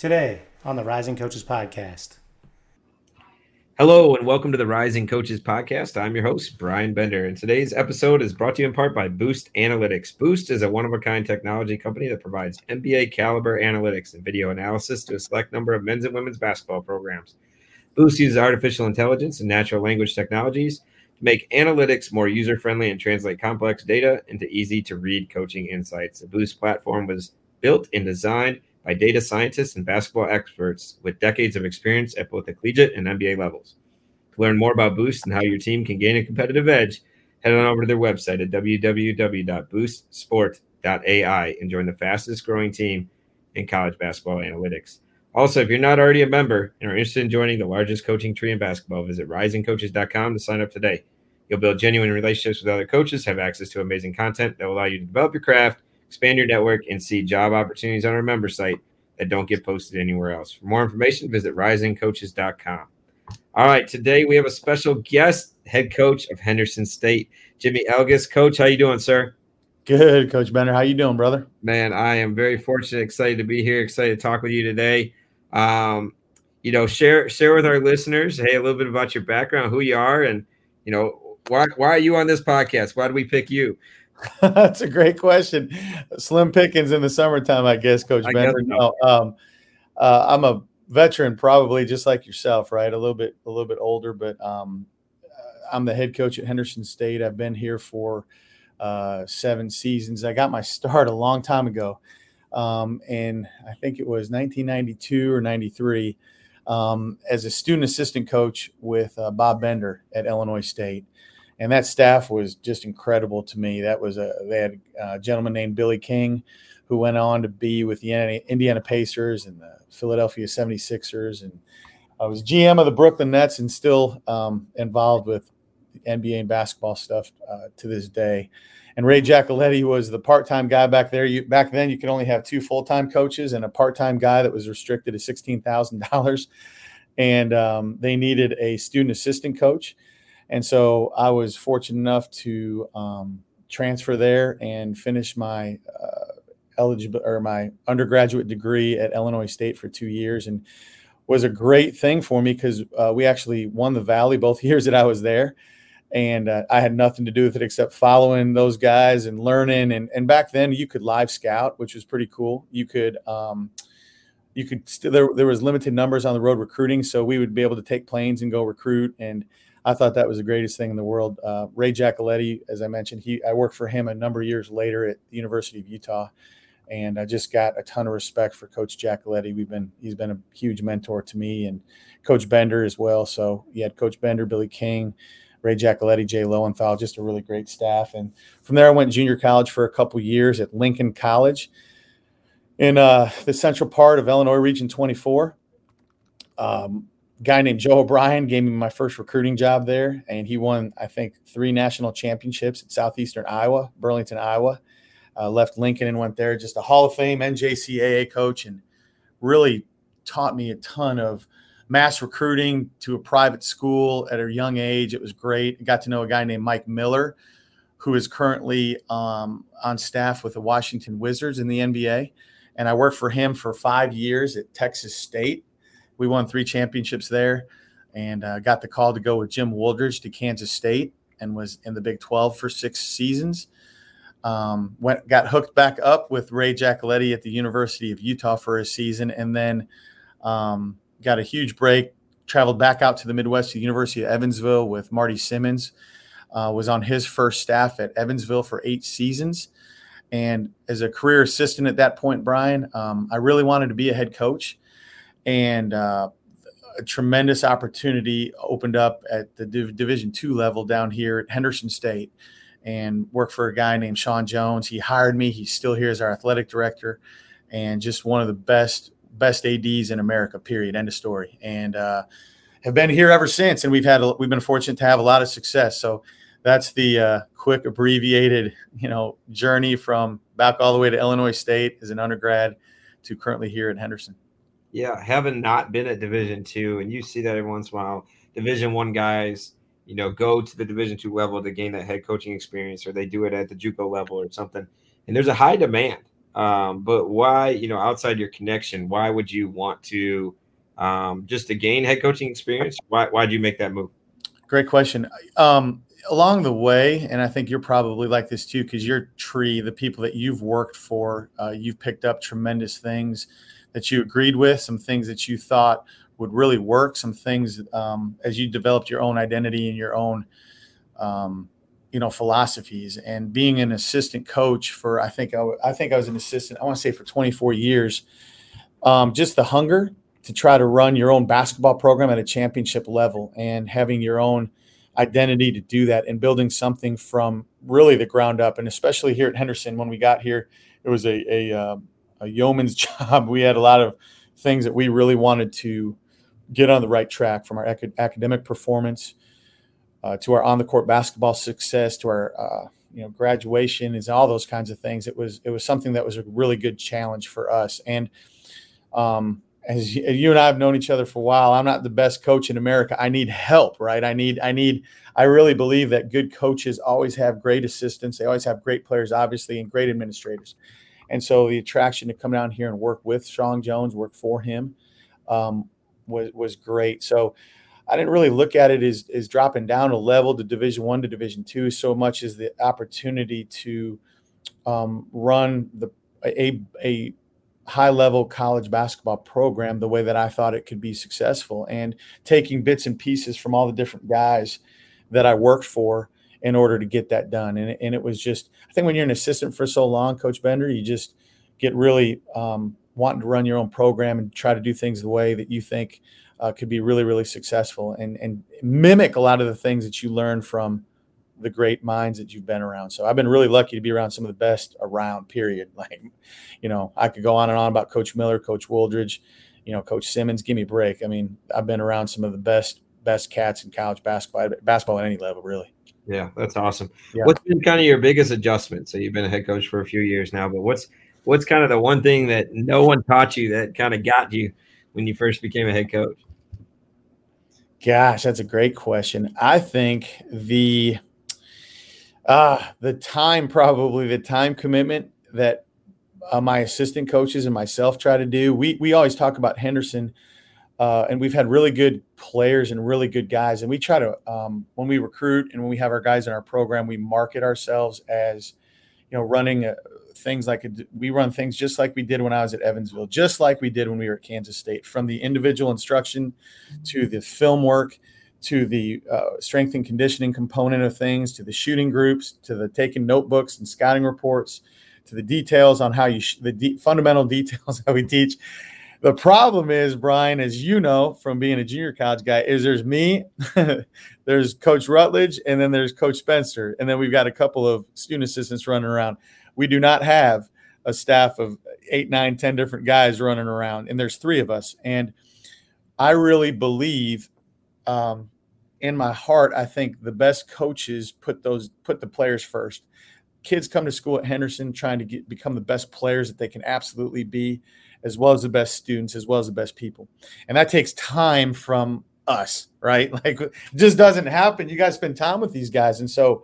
Today on the Rising Coaches Podcast. Hello and welcome to the Rising Coaches Podcast. I'm your host, Brian Bender, and today's episode is brought to you in part by Boost Analytics. Boost is a one-of-a-kind technology company that provides NBA-caliber analytics and video analysis to a select number of men's and women's basketball programs. Boost uses artificial intelligence and natural language technologies to make analytics more user-friendly and translate complex data into easy-to-read coaching insights. The Boost platform was built and designed by data scientists and basketball experts with decades of experience at both the collegiate and NBA levels. To learn more about Boost and how your team can gain a competitive edge, head on over to their website at www.boostsport.ai and join the fastest growing team in college basketball analytics. Also, if you're not already a member and are interested in joining the largest coaching tree in basketball, visit risingcoaches.com to sign up today. You'll build genuine relationships with other coaches, have access to amazing content that will allow you to develop your craft, expand your network, and see job opportunities on our member site that don't get posted anywhere else. For more information, visit risingcoaches.com. All right, today we have a special guest, head coach of Henderson State, Jimmy Elgas. Coach, how you doing, sir? Good, Coach Bender. How you doing, brother? Man, I am very fortunate, excited to be here, excited to talk with you today. Share with our listeners, hey, a little bit about your background, who you are, and why are you on this podcast? Why did we pick you? That's a great question. Slim pickings in the summertime, I guess, Coach Bender. No, I'm a veteran, probably just like yourself, right? A little bit older, but I'm the head coach at Henderson State. I've been here for 7 seasons. I got my start a long time ago, and I think it was 1992 or 93 as a student assistant coach with Bob Bender at Illinois State. And that staff was just incredible to me. They had a gentleman named Billy King, who went on to be with the Indiana Pacers and the Philadelphia 76ers. And I was GM of the Brooklyn Nets and still involved with NBA and basketball stuff to this day. And Ray Giacoletti was the part-time guy back there. Back then, you could only have 2 full-time coaches and a part-time guy that was restricted to $16,000. And they needed a student assistant coach. And so I was fortunate enough to transfer there and finish my my undergraduate degree at Illinois State for 2 years, and was a great thing for me because we actually won the Valley both years that I was there. And I had nothing to do with it except following those guys and learning. And back then you could live scout, which was pretty cool. You could there was limited numbers on the road recruiting, so we would be able to take planes and go recruit. And I thought that was the greatest thing in the world. Ray Giacoletti, as I mentioned, I worked for him a number of years later at the University of Utah, and I just got a ton of respect for Coach Giacoletti. He's been a huge mentor to me, and Coach Bender as well. So you had Coach Bender, Billy King, Ray Giacoletti, Jay Lowenthal, just a really great staff. And from there, I went junior college for a couple years at Lincoln College in the central part of Illinois, Region 24. Guy named Joe O'Brien gave me my first recruiting job there, and he won, I think, 3 national championships at Southeastern Iowa, Burlington, Iowa. Left Lincoln and went there. Just a Hall of Fame NJCAA coach, and really taught me a ton of mass recruiting to a private school at a young age. It was great. I got to know a guy named Mike Miller, who is currently on staff with the Washington Wizards in the NBA, and I worked for him for 5 years at Texas State. We won 3 championships there, and got the call to go with Jim Wooldridge to Kansas State and was in the Big 12 for 6 seasons. Got hooked back up with Ray Giacoletti at the University of Utah for a season, and then got a huge break, traveled back out to the Midwest to the University of Evansville with Marty Simmons, was on his first staff at Evansville for 8 seasons. And as a career assistant at that point, Brian, I really wanted to be a head coach. And a tremendous opportunity opened up at the Division II level down here at Henderson State, and worked for a guy named Sean Jones. He hired me. He's still here as our athletic director, and just one of the best ADs in America, period, end of story. And have been here ever since. And we've been fortunate to have a lot of success. So that's the quick abbreviated, journey from back all the way to Illinois State as an undergrad to currently here at Henderson. Yeah, having not been at Division II, and you see that every once in a while, Division I guys, go to the Division II level to gain that head coaching experience, or they do it at the JUCO level or something. And there's a high demand But why, outside your connection, why would you want to just to gain head coaching experience? Why do you make that move? Great question. Along the way, and I think you're probably like this too, because your tree, the people that you've worked for, you've picked up tremendous things that you agreed with, some things that you thought would really work, some things as you developed your own identity and your own, philosophies. And being an assistant coach for, I think I was an assistant, I want to say for 24 years, just the hunger to try to run your own basketball program at a championship level and having your own identity to do that and building something from really the ground up. And especially here at Henderson, when we got here, it was a yeoman's job. We had a lot of things that we really wanted to get on the right track, from our academic performance to our on-the-court basketball success, to our graduation, and all those kinds of things. It was something that was a really good challenge for us. And as you and I have known each other for a while, I'm not the best coach in America. I need help, right? I really believe that good coaches always have great assistants. They always have great players, obviously, and great administrators. And so the attraction to come down here and work with Sean Jones, work for him, was great. So I didn't really look at it as dropping down a level to Division I to Division II so much as the opportunity to run a high-level college basketball program the way that I thought it could be successful, and taking bits and pieces from all the different guys that I worked for in order to get that done. And it was just, I think when you're an assistant for so long, Coach Bender, you just get really wanting to run your own program and try to do things the way that you think could be really, really successful, and mimic a lot of the things that you learn from the great minds that you've been around. So I've been really lucky to be around some of the best around, period. Like, I could go on and on about Coach Miller, Coach Wooldridge, Coach Simmons, give me a break. I mean, I've been around some of the best cats in college basketball at any level, really. Yeah, that's awesome. Yeah. What's been kind of your biggest adjustment? So you've been a head coach for a few years now, but what's kind of the one thing that no one taught you that kind of got you when you first became a head coach? Gosh, that's a great question. I think the time commitment that my assistant coaches and myself try to do. We always talk about Henderson, and we've had really good players and really good guys. And we try to, when we recruit and when we have our guys in our program, we market ourselves as, running things like we run things just like we did when I was at Evansville, just like we did when we were at Kansas State, from the individual instruction to the film work, to the strength and conditioning component of things, to the shooting groups, to the taking notebooks and scouting reports, to the details on how fundamental details how we teach. The problem is, Brian, as you know from being a junior college guy, is there's me, there's Coach Rutledge, and then there's Coach Spencer, and then we've got a couple of student assistants running around. We do not have a staff of 8, 9, 10 different guys running around, and there's 3 of us. And I really believe, in my heart, I think the best coaches put the players first. Kids come to school at Henderson trying to become the best players that they can absolutely be, as well as the best students, as well as the best people. And that takes time from us, right? Like, it just doesn't happen. You guys spend time with these guys. And so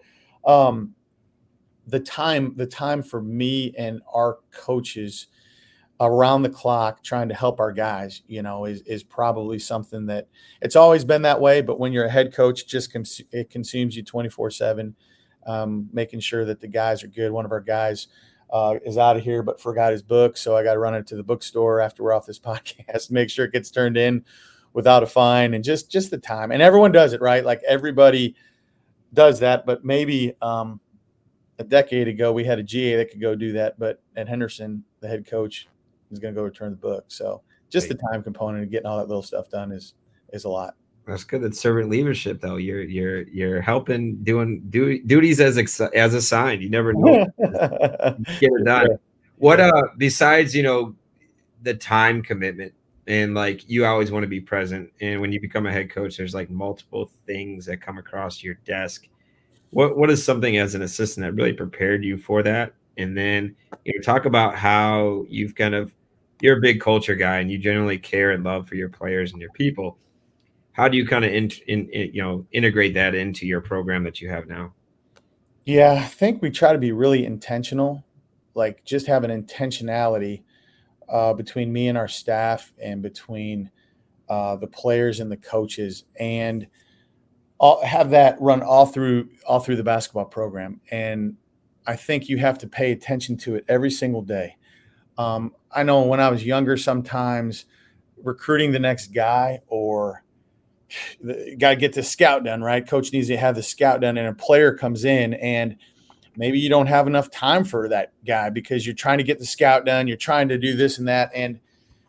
the time for me and our coaches around the clock trying to help our guys, is probably something that it's always been that way. But when you're a head coach, it consumes you 24/7, making sure that the guys are good. One of our guys is out of here, but forgot his book. So I got to run it to the bookstore after we're off this podcast, make sure it gets turned in without a fine, and just the time. And everyone does it, right? Like, everybody does that, but maybe a decade ago we had a GA that could go do that. But at Henderson, the head coach is going to go return the book. So just the time component of getting all that little stuff done is a lot. That's good. That's servant leadership, though. You're helping, doing duties as assigned. You never know. Get it done. What besides the time commitment, and like, you always want to be present, and when you become a head coach, there's like multiple things that come across your desk. What is something as an assistant that really prepared you for that? And then talk about how you're a big culture guy, and you generally care and love for your players and your people. How do you kind of integrate that into your program that you have now? Yeah, I think we try to be really intentional. like just have an intentionality between me and our staff and between the players and the coaches, and have that run all through the basketball program. And I think you have to pay attention to it every single day. I know when I was younger, sometimes recruiting the next guy, or got to get the scout done, right? Coach needs to have the scout done, and a player comes in, and maybe you don't have enough time for that guy because you're trying to get the scout done. You're trying to do this and that. And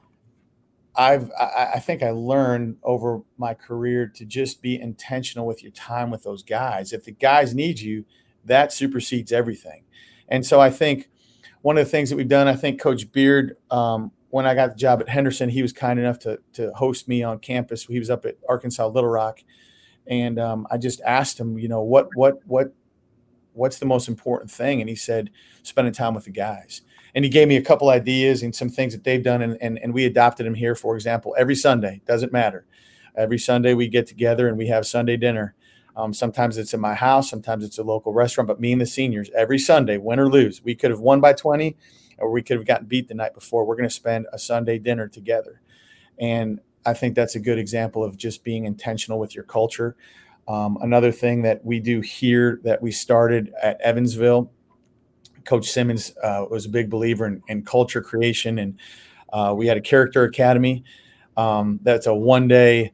I think I learned over my career to just be intentional with your time with those guys. If the guys need you, that supersedes everything. And so I think one of the things that we've done, I think Coach Beard, when I got the job at Henderson, he was kind enough to host me on campus. He was up at Arkansas Little Rock, and I just asked him, what's the most important thing? And he said, spending time with the guys. And he gave me a couple ideas and some things that they've done, and we adopted them here. For example, every Sunday, doesn't matter. Every Sunday we get together and we have Sunday dinner. Sometimes it's in my house, sometimes it's a local restaurant, but me and the seniors, every Sunday, win or lose, we could have won by 20 or we could have gotten beat the night before. We're going to spend a Sunday dinner together. And I think that's a good example of just being intentional with your culture. Another thing that we do here that we started at Evansville, Coach Simmons was a big believer in culture creation. And we had a character academy. That's a one-day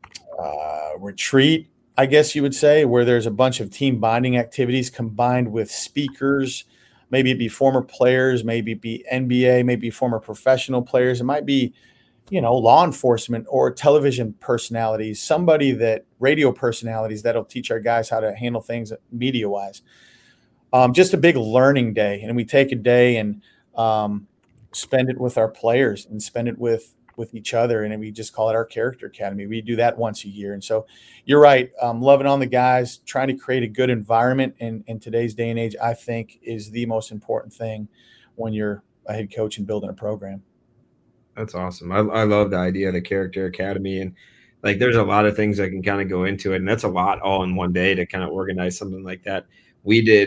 retreat, I guess you would say, where there's a bunch of team bonding activities combined with speakers. Maybe it be former players, maybe it be NBA, maybe former professional players. It might be, law enforcement or television personalities, radio personalities that'll teach our guys how to handle things media-wise. Just a big learning day. And we take a day and spend it with our players and spend it with each other. And we just call it our Character Academy. We do that once a year. And so you're right. Loving on the guys, trying to create a good environment in today's day and age, I think is the most important thing when you're a head coach and building a program. That's awesome. I love the idea of the Character Academy. And like, there's a lot of things that can kind of go into it. And that's a lot all in one day to kind of organize something like that. We did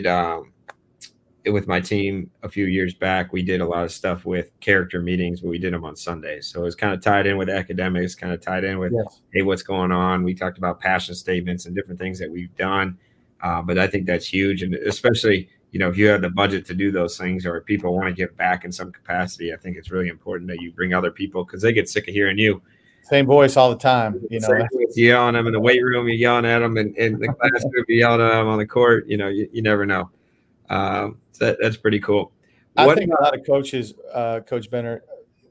it with my team a few years back. We did a lot of stuff with character meetings, but we did them on Sundays. So it was kind of tied in with academics, kind of tied in with, hey, what's going on? We talked about passion statements and different things that we've done. But I think that's huge. And especially, if you have the budget to do those things or people want to give back in some capacity, I think it's really important that you bring other people because they get sick of hearing you. Same voice all the time. You yelling at them in the weight room, you're yelling at them in the classroom, you're yelling at them on the court. You never know. So that's pretty cool. I think a lot of coaches, Coach Benner,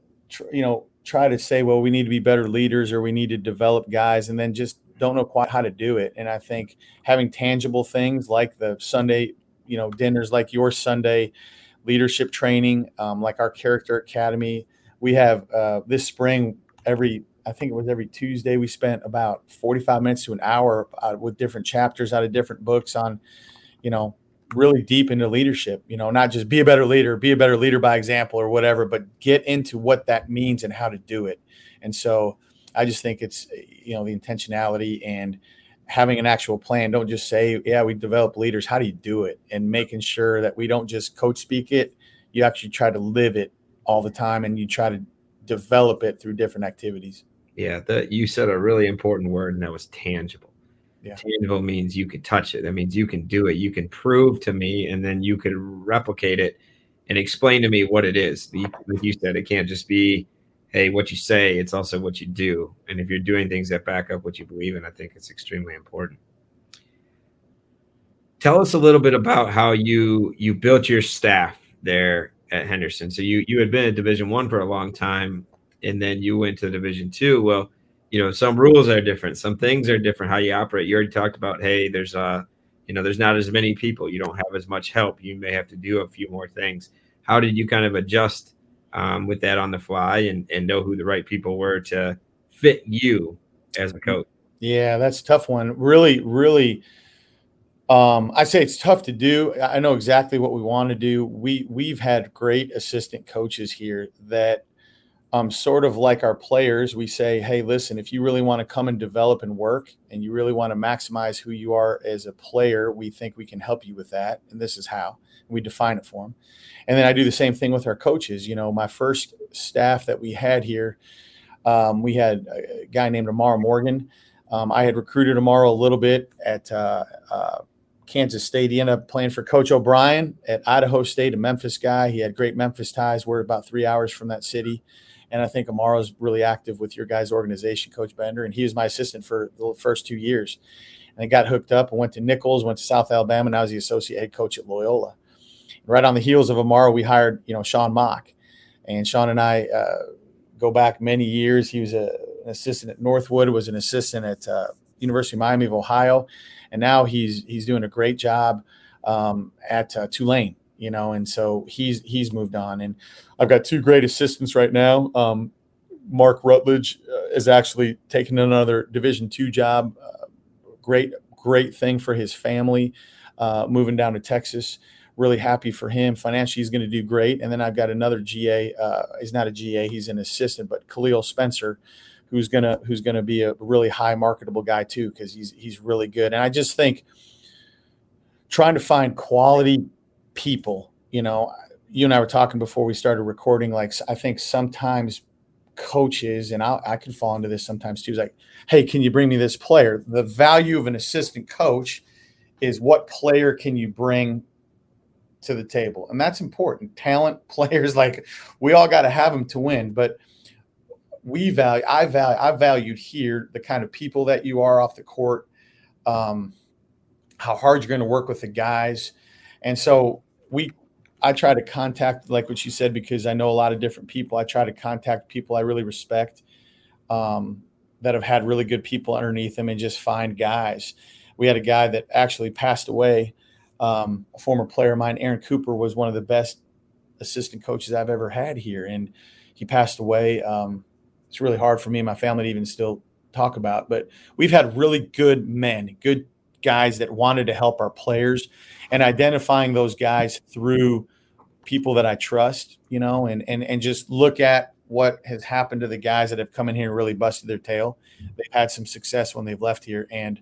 try to say, well, we need to be better leaders or we need to develop guys, and then just don't know quite how to do it. And I think having tangible things like the Sunday, dinners, like your Sunday leadership training, like our Character Academy, we have this spring every Tuesday, we spent about 45 minutes to an hour with different chapters out of different books on, really deep into leadership, not just be a better leader by example or whatever, but get into what that means and how to do it. And so I just think it's, the intentionality and having an actual plan. Don't just say, yeah, we develop leaders. How do you do it? And making sure that we don't just coach speak it. You actually try to live it all the time and you try to develop it through different activities. Yeah, you said a really important word, and that was tangible. Yeah. Tangible means you can touch it. That means you can do it. You can prove to me, and then you can replicate it and explain to me what it is. Like you said, it can't just be, hey, what you say. It's also what you do. And if you're doing things that back up what you believe in, I think it's extremely important. Tell us a little bit about how you built your staff there at Henderson. So you had been at Division I for a long time, and then you went to Division II. Well, some rules are different. Some things are different, how you operate. You already talked about, hey, there's not as many people. You don't have as much help. You may have to do a few more things. How did you kind of adjust with that on the fly and know who the right people were to fit you as a coach? Yeah, that's a tough one. Really, really, I say it's tough to do. I know exactly what we want to do. We've had great assistant coaches here that sort of like our players, we say, hey, listen, if you really want to come and develop and work and you really want to maximize who you are as a player, we think we can help you with that. And this is how we define it for them. And then I do the same thing with our coaches. My first staff that we had here, we had a guy named Amar Morgan. I had recruited Amar a little bit at Kansas State. He ended up playing for Coach O'Brien at Idaho State, a Memphis guy. He had great Memphis ties. We're about 3 hours from that city. And I think Amar is really active with your guys' organization, Coach Bender. And he was my assistant for the first 2 years. And I got hooked up and went to Nichols, went to South Alabama. Now I was the associate head coach at Loyola. Right on the heels of Amar, we hired, Sean Mock. And Sean and I go back many years. He was an assistant at Northwood, was an assistant at University of Miami of Ohio. And now he's doing a great job at Tulane, and so he's moved on. And I've got 2 great assistants right now. Mark Rutledge is actually taking another Division II job. Great thing for his family, moving down to Texas. Really happy for him. Financially, he's going to do great. And then I've got another GA. He's not a GA, he's an assistant, but Khalil Spencer, who's gonna be a really high marketable guy too, because he's really good. And I just think trying to find quality people, you and I were talking before we started recording, like I think sometimes coaches, and I can fall into this sometimes too, is like, hey, can you bring me this player? The value of an assistant coach is what player can you bring to the table? And that's important. Talent, players, like we all got to have them to win, but I valued here the kind of people that you are off the court, how hard you're going to work with the guys. And so I try to contact, like what you said, because I know a lot of different people. I try to contact people I really respect, that have had really good people underneath them, and just find guys. We had a guy that actually passed away, a former player of mine, Aaron Cooper, was one of the best assistant coaches I've ever had here. And he passed away. It's really hard for me and my family to even still talk about, but we've had really good men, good guys that wanted to help our players, and identifying those guys through people that I trust, and just look at what has happened to the guys that have come in here and really busted their tail. They've had some success when they've left here, and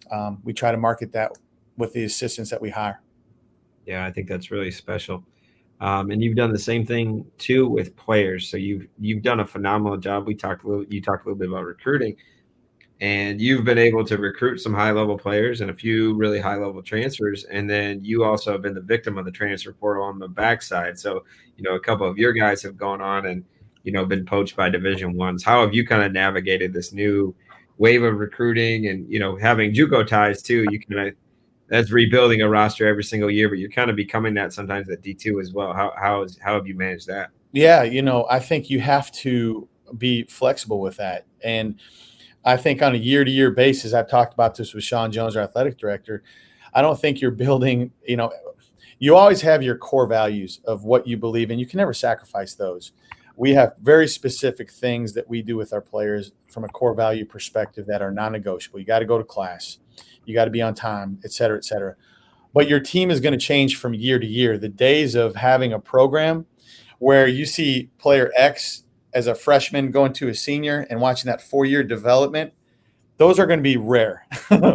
we try to market that with the assistants that we hire. Yeah, I think that's really special. And you've done the same thing too with players. So you've done a phenomenal job. You talked a little bit about recruiting, and you've been able to recruit some high-level players and a few really high-level transfers. And then you also have been the victim of the transfer portal on the backside. So, a couple of your guys have gone on and, been poached by Division I's. How have you kind of navigated this new wave of recruiting and, having JUCO ties too? You kind of, that's rebuilding a roster every single year, but you're kind of becoming that sometimes at D2 as well. How have you managed that? Yeah, I think you have to be flexible with that. And I think on a year-to-year basis, I've talked about this with Sean Jones, our athletic director. I don't think you're building, you always have your core values of what you believe in. You can never sacrifice those. We have very specific things that we do with our players from a core value perspective that are non-negotiable. You got to go to class. You got to be on time, et cetera, et cetera. But your team is going to change from year to year. The days of having a program where you see player X as a freshman going to a senior and watching that 4-year development, those are going to be rare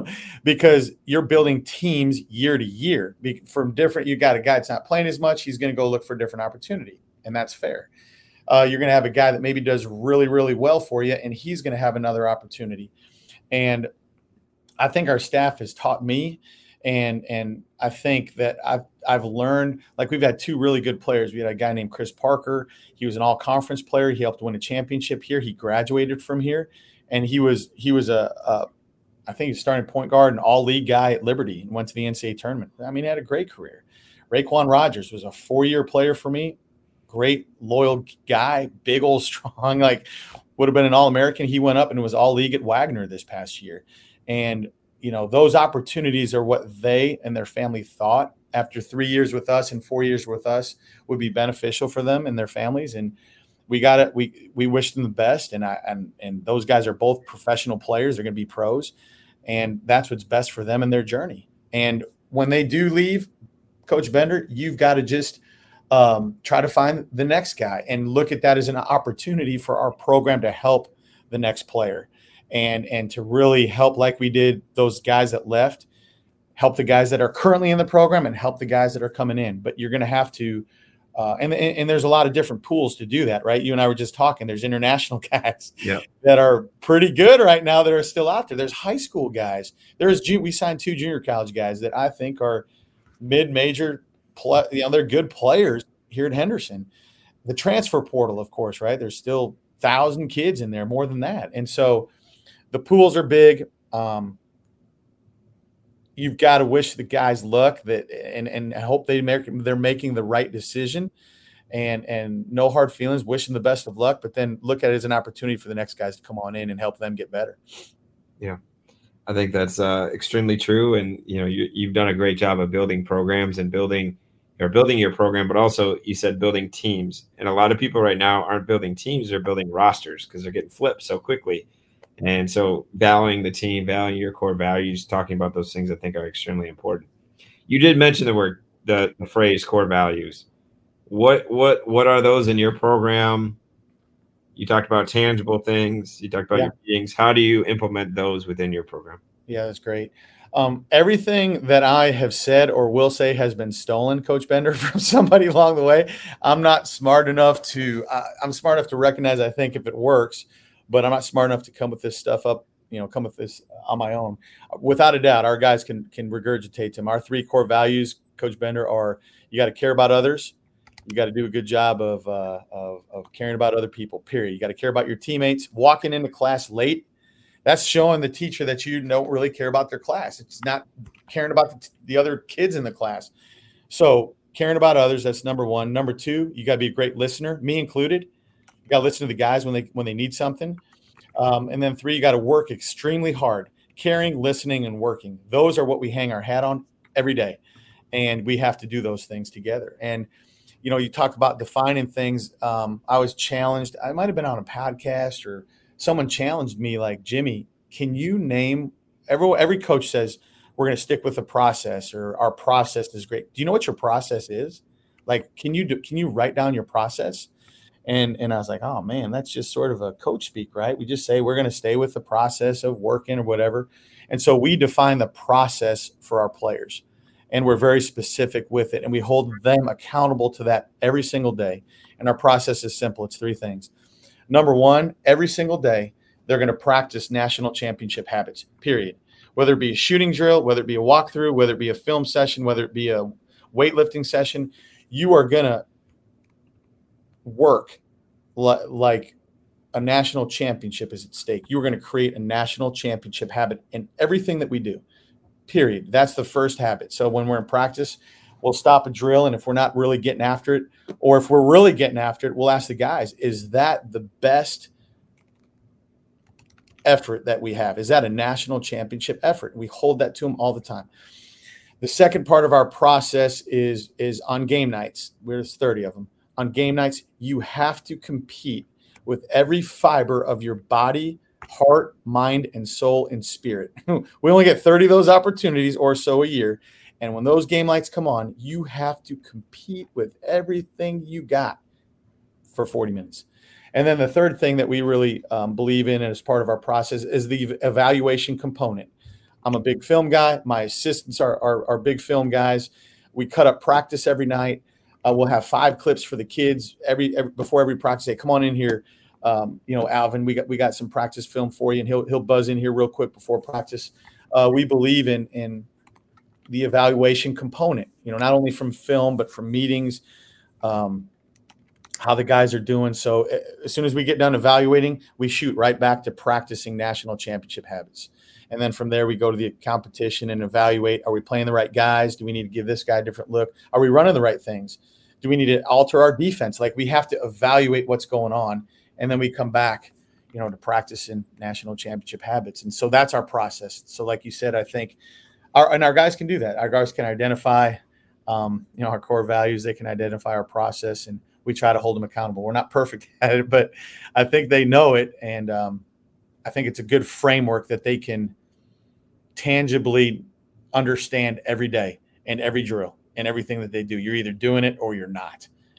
because you're building teams year to year. From different, you got a guy that's not playing as much, he's going to go look for a different opportunity, and that's fair. You're going to have a guy that maybe does really, really well for you, and he's going to have another opportunity. And I think our staff has taught me, and I think that I've learned, like we've had 2 really good players. We had a guy named Chris Parker. He was an all-conference player. He helped win a championship here. He graduated from here, and he was I think he's starting point guard, an all-league guy at Liberty, and went to the NCAA tournament. I mean, he had a great career. Raekwon Rogers was a 4-year player for me. Great, loyal guy, big old strong, like would have been an All-American. He went up and was all-league at Wagner this past year. And, those opportunities are what they and their family thought after 3 years with us and 4 years with us would be beneficial for them and their families. And we got it. We wish them the best. And those guys are both professional players. They're going to be pros. And that's what's best for them in their journey. And when they do leave, Coach Bender, you've got to just try to find the next guy and look at that as an opportunity for our program to help the next player and to really help, like we did those guys that left, help the guys that are currently in the program and help the guys that are coming in. But you're going to have to, and there's a lot of different pools to do that, right? You and I were just talking. There's international guys that are pretty good right now that are still out there. There's high school guys. We signed 2 junior college guys that I think are mid-major. They're good players here at Henderson. The transfer portal, of course, right? There's still 1,000 kids in there, more than that. And so the pools are big. You've got to wish the guys luck and hope they're making the right decision and no hard feelings, wish them the best of luck, but then look at it as an opportunity for the next guys to come on in and help them get better. Yeah. I think that's extremely true. And, you've done a great job of building programs and building your program, but also you said building teams. And a lot of people right now aren't building teams, they're building rosters because they're getting flipped so quickly. And so valuing the team, valuing your core values, talking about those things I think are extremely important. You did mention the phrase core values. What are those in your program? You talked about tangible things. You talked about your meetings. How do you implement those within your program? Yeah, that's great. Everything that I have said or will say has been stolen, Coach Bender, from somebody along the way. I'm smart enough to recognize, I think, if it works, but I'm not smart enough to come with this stuff up, come with this on my own. Without a doubt, our guys can regurgitate them. Our 3 core values, Coach Bender, are you got to care about others. You got to do a good job of caring about other people, period. You got to care about your teammates. Walking into class late, that's showing the teacher that you don't really care about their class. It's not caring about the other kids in the class. So caring about others, that's number 1. Number 2, you got to be a great listener, me included. You got to listen to the guys when they need something. And then 3, you got to work extremely hard. Caring, listening, and working. Those are what we hang our hat on every day. And we have to do those things together. And, you talk about defining things. I was challenged. I might have been on a podcast or someone challenged me like, Jimmy, can you name – every coach says we're going to stick with the process or our process is great. Do you know what your process is? Like, can you write down your process? And I was like, oh, man, that's just sort of a coach speak, right? We just say we're going to stay with the process of working or whatever. And so we define the process for our players, and we're very specific with it, and we hold them accountable to that every single day. And our process is simple. It's 3 things. Number 1, every single day, they're going to practice national championship habits, period. Whether it be a shooting drill, whether it be a walkthrough, whether it be a film session, whether it be a weightlifting session, you are going to work like a national championship is at stake. You're going to create a national championship habit in everything that we do, period. That's the first habit. So when we're in practice, we'll stop a drill, and if we're not really getting after it, or if we're really getting after it, we'll ask the guys, is that the best effort that we have? Is that a national championship effort? We hold that to them all the time. The second part of our process is on game nights. There's 30 of them. On game nights, you have to compete with every fiber of your body, heart, mind, and soul and spirit. We only get 30 of those opportunities or so a year. And when those game nights come on, you have to compete with everything you got for 40 minutes. And then the third thing that we really believe in as part of our process is the evaluation component. I'm a big film guy. My assistants are big film guys. We cut up practice every night. We'll have 5 clips for the kids before every practice. They come on in here. Alvin, we got some practice film for you, and he'll buzz in here real quick before practice. We believe in the evaluation component, not only from film, but from meetings, how the guys are doing. So as soon as we get done evaluating, we shoot right back to practicing national championship habits. And then from there, we go to the competition and evaluate, are we playing the right guys? Do we need to give this guy a different look? Are we running the right things? Do we need to alter our defense? Like, we have to evaluate what's going on. And then we come back, to practice in national championship habits. And so that's our process. So like you said, I think our guys can do that. Our guys can identify, our core values. They can identify our process, and we try to hold them accountable. We're not perfect at it, but I think they know it. And I think it's a good framework that they can tangibly understand every day and every drill and everything that they do. You're either doing it or you're not.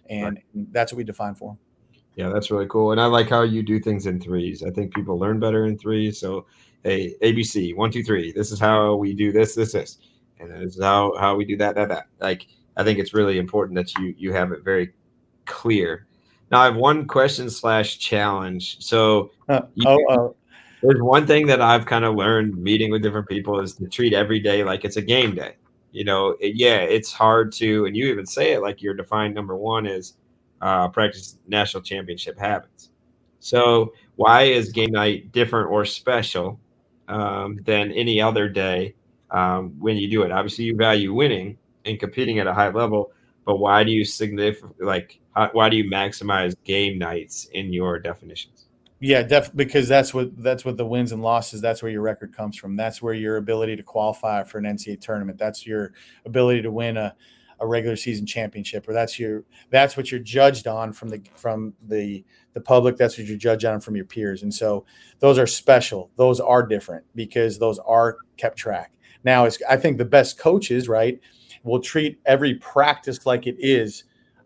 And that's what we define for them. Yeah, that's really cool. And I like how you do things in threes. I think people learn better in threes. So, hey, ABC, 1, 2, 3. This is how we do this. And this is how we do that. Like, I think it's really important that you have it very clear. Now, I have one question / challenge. So, there's one thing that I've kind of learned meeting with different people is to treat every day like it's a game day. It's hard to, and you even say it like your defined number one is practice national championship habits. So why is game night different or special than any other day when you do it? Obviously, you value winning and competing at a high level, but why do you why do you maximize game nights in your definitions? Yeah, because that's what the wins and losses, that's where your record comes from. That's where your ability to qualify for an NCAA tournament. That's your ability to win a regular season championship, or that's what you're judged on from the public. That's what you're judged on from your peers. And so those are special. Those are different because those are kept track. Now, I think the best coaches, right, will treat every practice like it is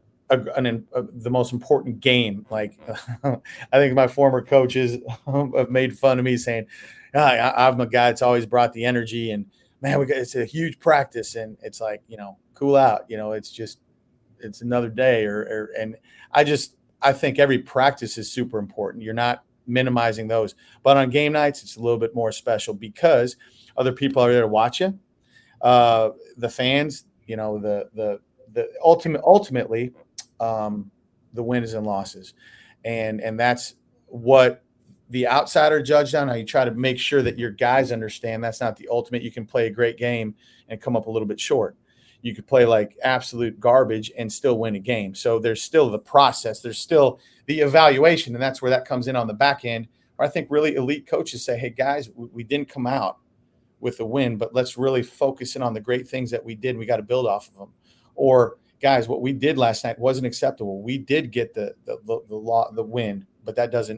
the most important game. Like I think my former coaches have made fun of me saying, I'm a guy that's always brought the energy, and man, it's a huge practice, and it's like, cool out, it's another day and I think every practice is super important. You're not minimizing those, but on game nights, it's a little bit more special because other people are there to watch you. The fans, the ultimately, the wins and losses. And that's what the outsider judged on. How you try to make sure that your guys understand that's not the ultimate. You can play a great game and come up a little bit short. You could play like absolute garbage and still win a game. So there's still the process. There's still the evaluation. And that's where that comes in on the back end, where I think really elite coaches say, hey, guys, we didn't come out with a win, but let's really focus in on the great things that we did. We got to build off of them. Or guys, what we did last night wasn't acceptable. We did get the win, but that doesn't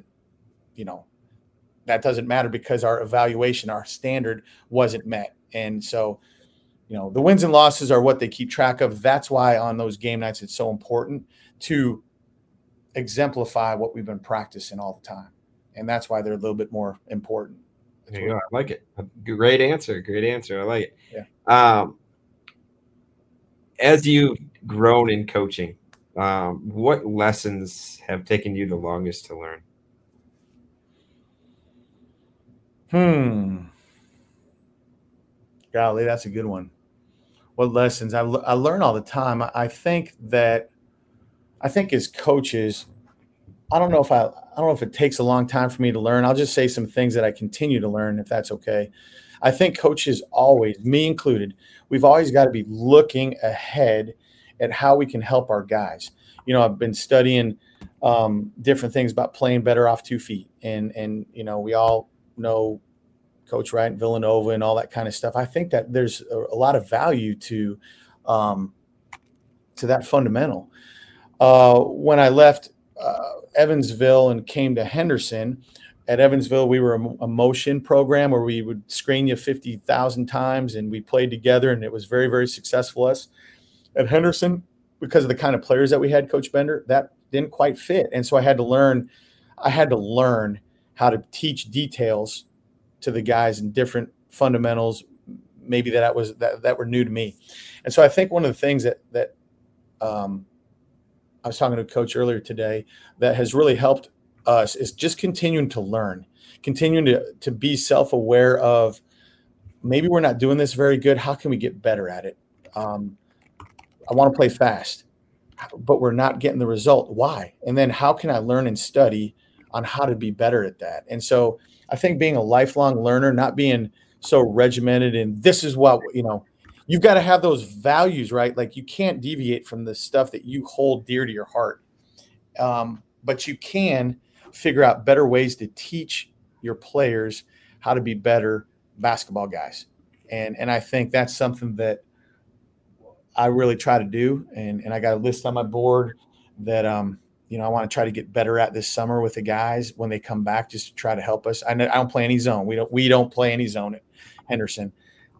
matter because our evaluation, our standard wasn't met. And so, the wins and losses are what they keep track of. That's why on those game nights, it's so important to exemplify what we've been practicing all the time. And that's why they're a little bit more important. There you go. I like it. Great answer. I like it. Yeah. As you've grown in coaching, what lessons have taken you the longest to learn? Golly, that's a good one. What lessons? I learn all the time. I think as coaches, I don't know if it takes a long time for me to learn. I'll just say some things that I continue to learn, if that's okay. I think coaches always, me included, we've always got to be looking ahead at how we can help our guys. I've been studying different things about playing better off 2 feet. And we all know Coach Wright and Villanova and all that kind of stuff. I think that there's a lot of value to that fundamental. When I left Evansville and came to Henderson, at Evansville, we were a motion program where we would screen you 50,000 times, and we played together, and it was very, very successful. Us at Henderson, because of the kind of players that we had, Coach Bender, that didn't quite fit. And so I had to learn how to teach details to the guys and different fundamentals, maybe that were new to me. And so I think one of the things that I was talking to a coach earlier today that has really helped us is just continuing to learn, continuing to be self-aware of maybe we're not doing this very good. How can we get better at it? I want to play fast, but we're not getting the result. Why? And then how can I learn and study on how to be better at that? And so I think being a lifelong learner, not being so regimented and this is what, you've got to have those values, right? Like you can't deviate from the stuff that you hold dear to your heart. But you can figure out better ways to teach your players how to be better basketball guys. And I think that's something that I really try to do. And I got a list on my board that, I want to try to get better at this summer with the guys when they come back, just to try to help us. I don't play any zone. We don't play any zone at Henderson.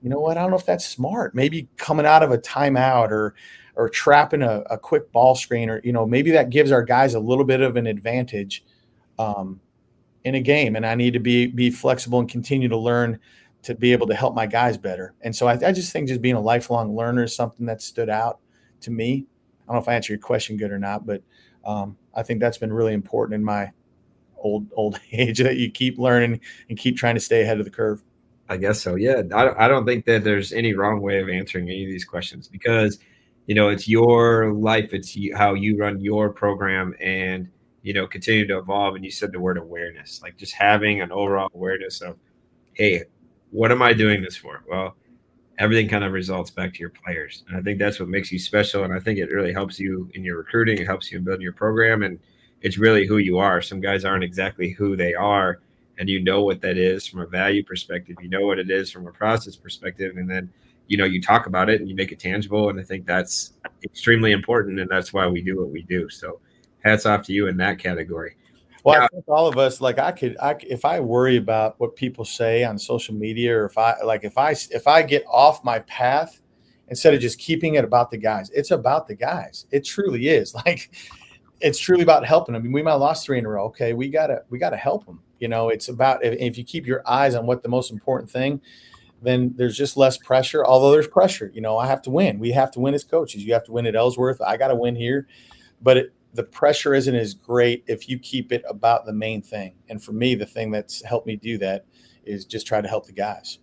you know what? I don't know if that's smart. Maybe coming out of a timeout or trapping a quick ball screen, or, maybe that gives our guys a little bit of an advantage in a game. And I need to be flexible and continue to learn to be able to help my guys better. And so I just think just being a lifelong learner is something that stood out to me. I don't know if I answered your question good or not, but I think that's been really important in my old age, that you keep learning and keep trying to stay ahead of the curve. I guess so. Yeah. I don't think that there's any wrong way of answering any of these questions, because, it's your life. It's how you run your program and, continue to evolve. And you said the word awareness, like just having an overall awareness of, hey, what am I doing this for? Well, everything kind of results back to your players. And I think that's what makes you special. And I think it really helps you in your recruiting. It helps you in building your program. And it's really who you are. Some guys aren't exactly who they are. And what that is from a value perspective. You know what it is from a process perspective. And then, you talk about it and you make it tangible. And I think that's extremely important. And that's why we do what we do. So hats off to you in that category. Well, I think all of us, like if I worry about what people say on social media, or if I get off my path, instead of just keeping it about the guys, it's about the guys. It truly is. Like, it's truly about helping them. I mean, we might have lost 3 in a row. Okay, we gotta help them. It's about, if you keep your eyes on what the most important thing, then there's just less pressure. Although there's pressure, I have to win. We have to win as coaches. You have to win at Ellsworth. I got to win here, but the pressure isn't as great if you keep it about the main thing. And for me, the thing that's helped me do that is just try to help the guys.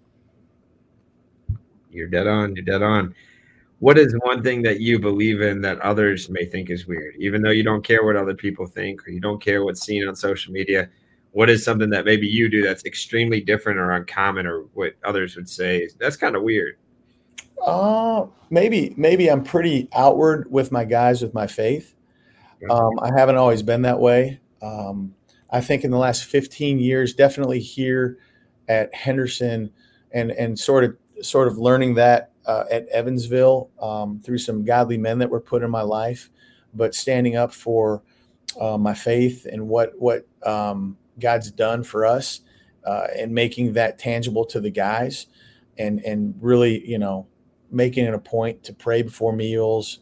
You're dead on. You're dead on. What is one thing that you believe in that others may think is weird, even though you don't care what other people think, or you don't care what's seen on social media? What is something that maybe you do that's extremely different or uncommon, or what others would say that's kind of weird? Maybe I'm pretty outward with my guys, with my faith. I haven't always been that way. I think in the last 15 years, definitely here at Henderson, and sort of learning that at Evansville through some godly men that were put in my life, but standing up for my faith and what God's done for us, and making that tangible to the guys, and really, making it a point to pray before meals.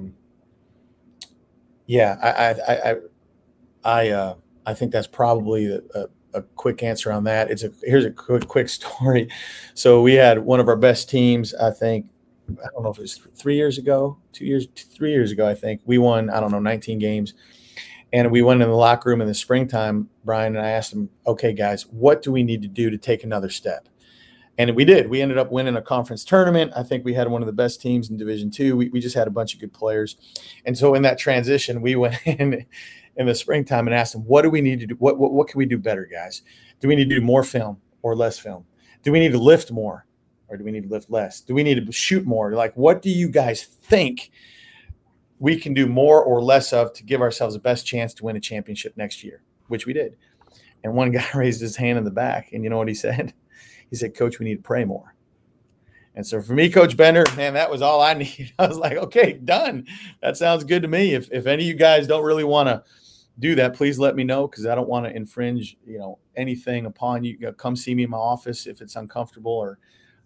I think that's probably a quick answer on that. Here's a quick story. So we had one of our best teams, I think, I don't know if it was 3 years ago, 3 years ago, I think. We won, 19 games. And we went in the locker room in the springtime, Brian, and I asked them, okay, guys, what do we need to do to take another step? And we did. We ended up winning a conference tournament. I think we had one of the best teams in Division II. We just had a bunch of good players. And so in that transition, we went in the springtime and asked them, what do we need to do? What can we do better, guys? Do we need to do more film or less film? Do we need to lift more or do we need to lift less? Do we need to shoot more? Like, what do you guys think we can do more or less of to give ourselves the best chance to win a championship next year, which we did. And one guy raised his hand in the back, and you know what he said? He said, Coach, we need to pray more. And so for me, Coach Bender, man, that was all I need. I was like, okay, done. That sounds good to me. If any of you guys don't really want to do that, please let me know, because I don't want to infringe, anything upon you. Come see me in my office if it's uncomfortable, or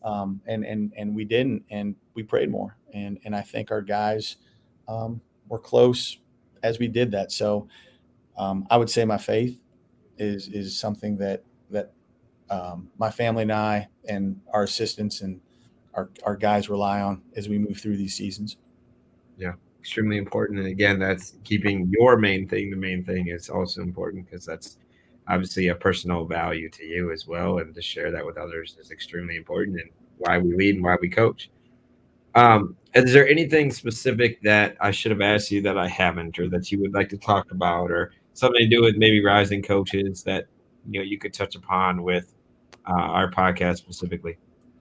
and we didn't, and we prayed more. And I think our guys were close as we did that. So I would say my faith is something that my family and I and our assistants and our guys rely on as we move through these seasons. Yeah, extremely important. And again, that's keeping your main thing. The main thing is also important, because that's obviously a personal value to you as well. And to share that with others is extremely important, and why we lead and why we coach. Is there anything specific that I should have asked you that I haven't, or that you would like to talk about, or something to do with maybe rising coaches that you could touch upon with our podcast specifically?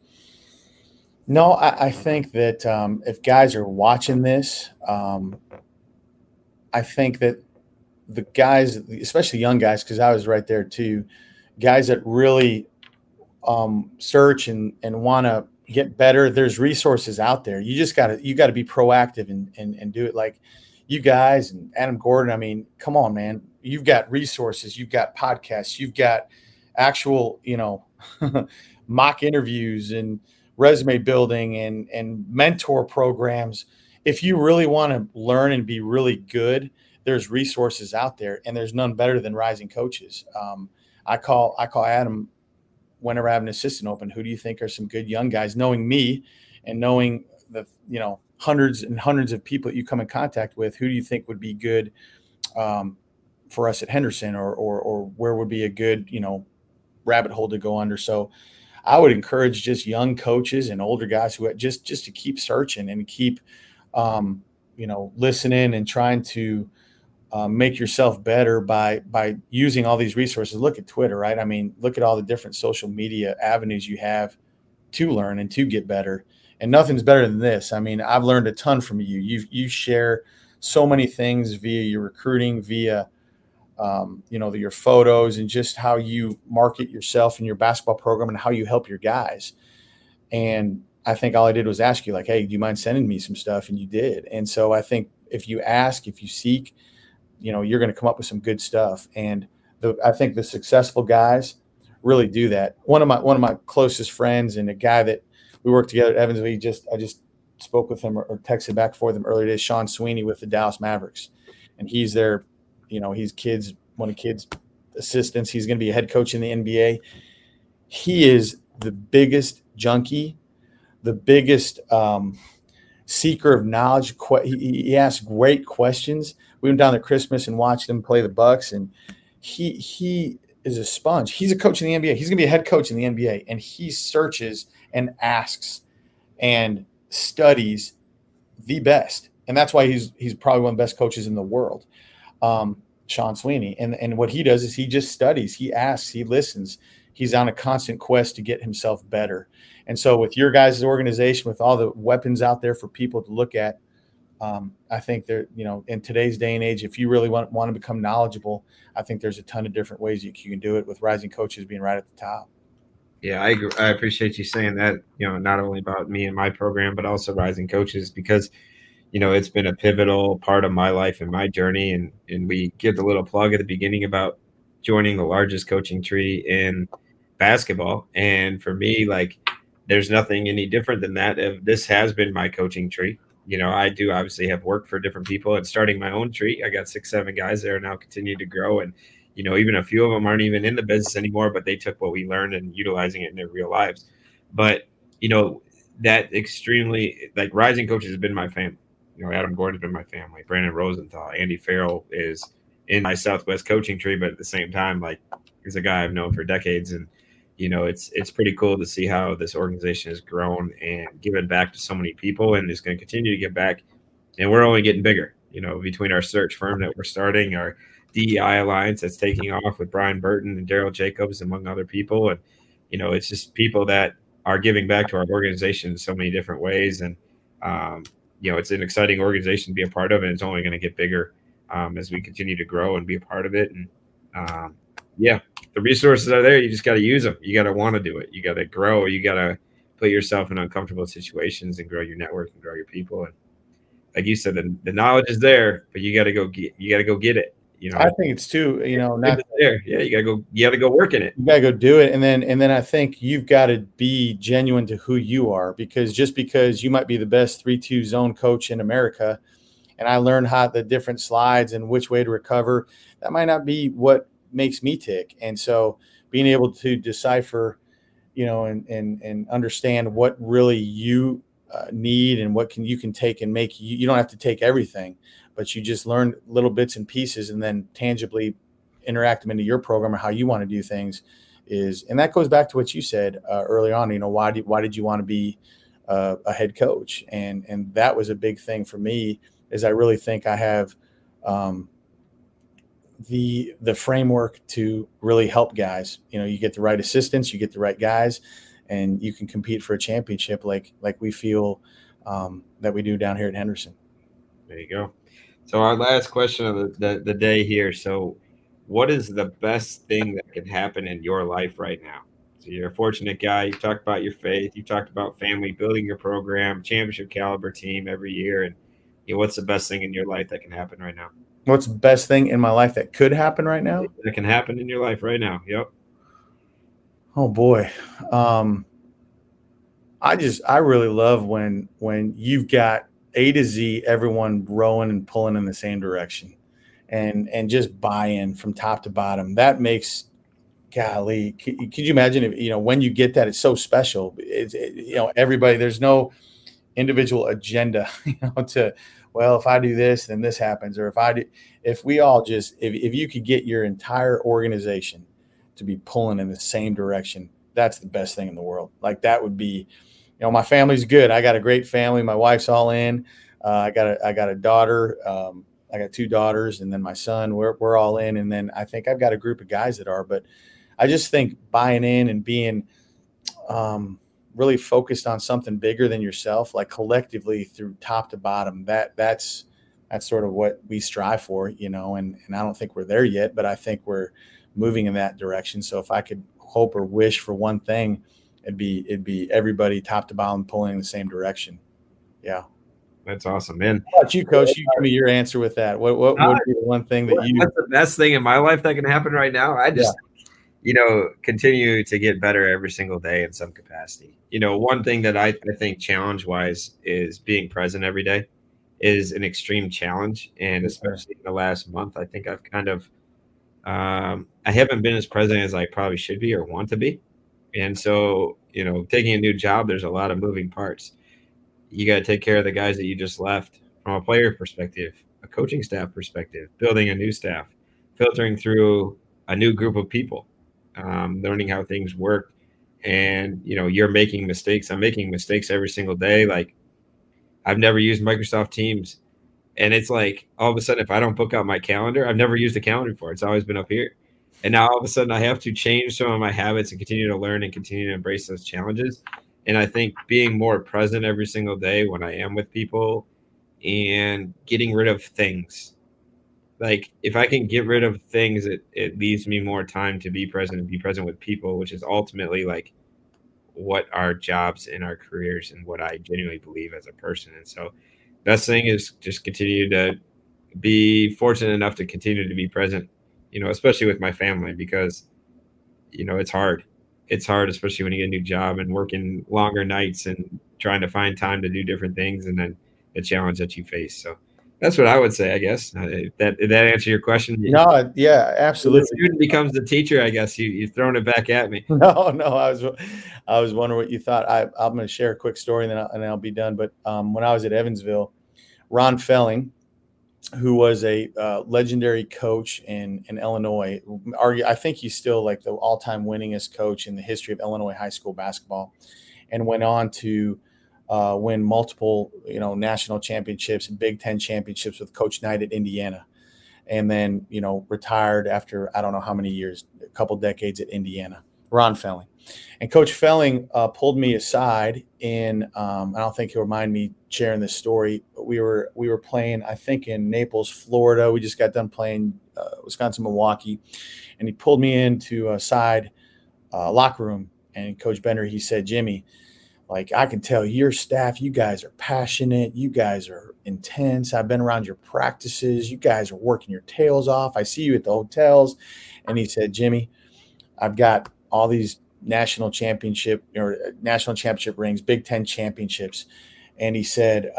No, I think that if guys are watching this, I think that the guys, especially young guys, because I was right there too, guys that really search and want to get better, there's resources out there. You just got to be proactive and do it. Like you guys and Adam Gordon, I mean, come on, man. You've got resources, you've got podcasts, you've got actual, mock interviews and resume building and mentor programs. If you really want to learn and be really good, there's resources out there, and there's none better than Rising Coaches. I call Adam whenever I have an assistant open. Who do you think are some good young guys? Knowing me and knowing the hundreds and hundreds of people that you come in contact with, who do you think would be good for us at Henderson, or where would be a good rabbit hole to go under? So I would encourage just young coaches and older guys who just to keep searching and keep listening and trying to make yourself better by using all these resources. Look at Twitter, right? I mean, look at all the different social media avenues you have to learn and to get better. And nothing's better than this. I mean, I've learned a ton from you. You share so many things via your recruiting, via your photos, and just how you market yourself and your basketball program and how you help your guys. And I think all I did was ask you, like, hey, do you mind sending me some stuff? And you did. And so I think if you ask, if you seek, you're going to come up with some good stuff. And I think the successful guys really do that. One of my closest friends and a guy that we worked together at Evansville, I just spoke with him or texted back for them earlier today, Sean Sweeney with the Dallas Mavericks. And he's their, he's one of kids' assistants. He's going to be a head coach in the NBA. He is the biggest junkie, the biggest seeker of knowledge. He asks great questions. We went down to Christmas and watched him play the Bucks, and he is a sponge. He's a coach in the NBA. He's going to be a head coach in the NBA, and he searches and asks and studies the best. And that's why he's probably one of the best coaches in the world, Sean Sweeney. And what he does is he just studies, he asks, he listens. He's on a constant quest to get himself better. And so with your guys' organization, with all the weapons out there for people to look at, I think there, in today's day and age, if you really want to become knowledgeable, I think there's a ton of different ways you can do it, with Rising Coaches being right at the top. Yeah, I agree. I appreciate you saying that, not only about me and my program, but also Rising Coaches, because, it's been a pivotal part of my life and my journey. And we give the little plug at the beginning about joining the largest coaching tree in basketball. And for me, there's nothing any different than that. This has been my coaching tree. I do obviously have worked for different people, and starting my own tree, I got 6-7 guys there now, continue to grow. And, even a few of them aren't even in the business anymore, but they took what we learned and utilizing it in their real lives. But, that extremely, Rising Coaches has been my family. Adam Gordon's been my family. Brandon Rosenthal, Andy Farrell is in my Southwest coaching tree, but at the same time, he's a guy I've known for decades. And, it's pretty cool to see how this organization has grown and given back to so many people, and is going to continue to give back. And we're only getting bigger, between our search firm that we're starting, our DEI Alliance that's taking off with Brian Burton and Daryl Jacobs, among other people. And, it's just people that are giving back to our organization in so many different ways. And, it's an exciting organization to be a part of, and it's only going to get bigger as we continue to grow and be a part of it. And, the resources are there. You just got to use them. You got to want to do it. You got to grow. You got to put yourself in uncomfortable situations and grow your network and grow your people. And like you said, the knowledge is there, but you got to go get it. I think it's too, not there. Yeah. You got to go work in it. You got to go do it. And then I think you've got to be genuine to who you are, because just because you might be the best 3-2 zone coach in America, and I learned how the different slides and which way to recover, that might not be what makes me tick. And so being able to decipher, and understand what really you need and what you can take and make, you don't have to take everything, but you just learn little bits and pieces and then tangibly interact them into your program or how you want to do things and that goes back to what you said early on, why did you want to be a head coach? And that was a big thing for me, is I really think I have, the framework to really help guys. You get the right assistants, you get the right guys, and you can compete for a championship like we feel that we do down here at Henderson. There you go. So our last question of the day here. So what is the best thing that can happen in your life right now? So you're a fortunate guy. You talked about your faith. You talked about family, building your program, championship caliber team every year. And what's the best thing in your life that can happen right now? What's the best thing in my life that could happen right now? That can happen in your life right now. Yep. Oh boy. I really love when you've got A to Z, everyone rowing and pulling in the same direction, and just buy-in from top to bottom. That makes, golly, could you imagine if, when you get that, it's so special. Everybody, there's no individual agenda, well, if I do this, then this happens. Or if we all just, if you could get your entire organization to be pulling in the same direction, that's the best thing in the world. Like that would be, my family's good. I got a great family. My wife's all in. I got a daughter. I got 2 daughters, and then my son. We're all in. And then I think I've got a group of guys that are. But I just think buying in and being really focused on something bigger than yourself, like collectively through top to bottom, that's sort of what we strive for, and I don't think we're there yet, but I think we're moving in that direction. So if I could hope or wish for one thing, it'd be everybody top to bottom pulling in the same direction. Yeah. That's awesome, man. How about you, Coach? You give me your answer with that. What would be the one thing that you? That's the best thing in my life that can happen right now. I just, continue to get better every single day in some capacity. One thing that I think challenge-wise is being present every day is an extreme challenge. And especially in the last month, I think I've kind of I haven't been as present as I probably should be or want to be. And so, taking a new job, there's a lot of moving parts. You got to take care of the guys that you just left from a player perspective, a coaching staff perspective, building a new staff, filtering through a new group of people, learning how things work. And, you're making mistakes. I'm making mistakes every single day. Like, I've never used Microsoft Teams. And it's like, all of a sudden, if I don't book out my calendar, I've never used a calendar before. It's always been up here. And now all of a sudden I have to change some of my habits and continue to learn and continue to embrace those challenges. And I think being more present every single day when I am with people and getting rid of things. Like, if I can get rid of things, it leaves me more time to be present and be present with people, which is ultimately like what our jobs and our careers and what I genuinely believe as a person. And so best thing is just continue to be fortunate enough to continue to be present, especially with my family, because, it's hard. It's hard, especially when you get a new job and working longer nights and trying to find time to do different things, and then the challenge that you face. So that's what I would say, I guess. Did that answer your question? No, yeah, absolutely. The student becomes the teacher, I guess. You're throwing it back at me. No, I was wondering what you thought. I'm going to share a quick story, and then I'll be done. But when I was at Evansville, Ron Felling, who was a legendary coach in Illinois, I think he's still like the all-time winningest coach in the history of Illinois high school basketball, and went on to win multiple, national championships and Big Ten championships with Coach Knight at Indiana, and then, retired after I don't know how many years, a couple decades at Indiana. Ron Felling. And Coach Felling pulled me aside in, I don't think he'll mind me sharing this story, but we were playing, I think, in Naples, Florida. We just got done playing Wisconsin, Milwaukee, and he pulled me into a side locker room. And Coach Bender, he said, "Jimmy, like, I can tell your staff, you guys are passionate. You guys are intense. I've been around your practices. You guys are working your tails off. I see you at the hotels." And he said, "Jimmy, I've got all these national championship rings, Big Ten championships." And he said,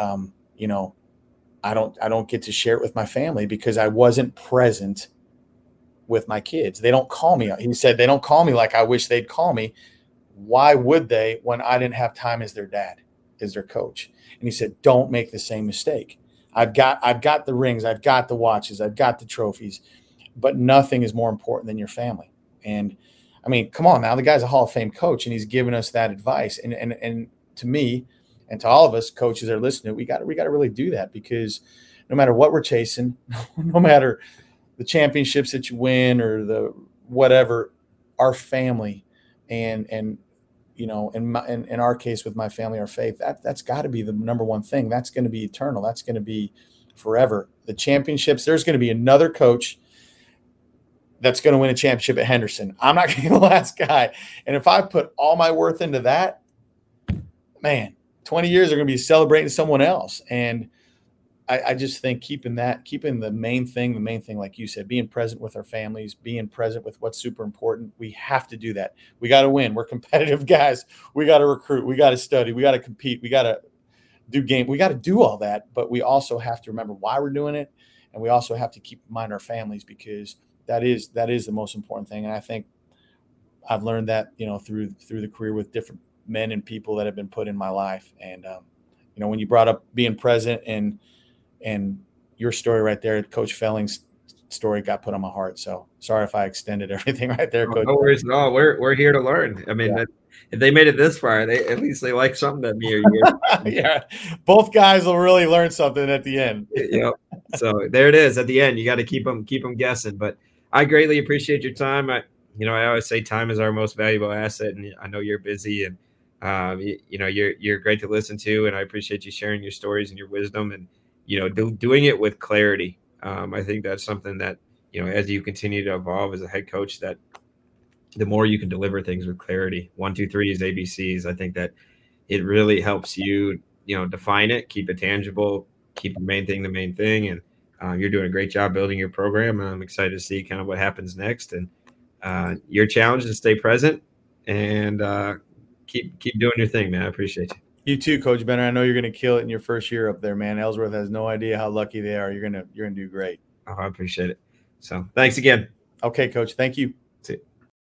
I don't get to share it with my family because I wasn't present with my kids. They don't call me. He said, they don't call me like I wish they'd call me. Why would they when I didn't have time as their dad, as their coach? And he said, don't make the same mistake. I've got the rings. I've got the watches. I've got the trophies, but nothing is more important than your family. And I mean, come on now, the guy's a Hall of Fame coach, and he's giving us that advice. And to me, and to all of us coaches that are listening, we got to really do that, because no matter what we're chasing, no matter the championships that you win or the whatever, our family and in our case with my family, our faith, that's got to be the number one thing. That's going to be eternal. That's going to be forever. The championships, there's going to be another coach that's going to win a championship at Henderson. I'm not going to be the last guy. And if I put all my worth into that, man, 20 years are going to be celebrating someone else. And I just think keeping the main thing, like you said, being present with our families, being present with what's super important. We have to do that. We got to win. We're competitive guys. We got to recruit. We got to study. We got to compete. We got to do game. We got to do all that, but we also have to remember why we're doing it. And we also have to keep in mind our families, because that is the most important thing. And I think I've learned that, through the career with different men and people that have been put in my life. And, when you brought up being present and your story right there, Coach Felling's story got put on my heart. So sorry if I extended everything right there, Coach. No worries at all. We're here to learn. I mean, if they made it this far, at least they like something that me or you. Yeah, both guys will really learn something at the end. Yep. So there it is. At the end, you got to keep them guessing. But I greatly appreciate your time. I always say time is our most valuable asset, and I know you're busy, and you're great to listen to, and I appreciate you sharing your stories and your wisdom, and doing it with clarity. I think that's something that as you continue to evolve as a head coach, that the more you can deliver things with clarity, 1, 2, 3 is ABCs. I think that it really helps you define it, keep it tangible, keep the main thing the main thing, and you're doing a great job building your program. And I'm excited to see kind of what happens next. And your challenge is to stay present and keep doing your thing, man. I appreciate you. You too, Coach Benner. I know you're going to kill it in your first year up there, man. Ellsworth has no idea how lucky they are. You're gonna do great. Oh, I appreciate it. So thanks again. Okay, Coach. Thank you.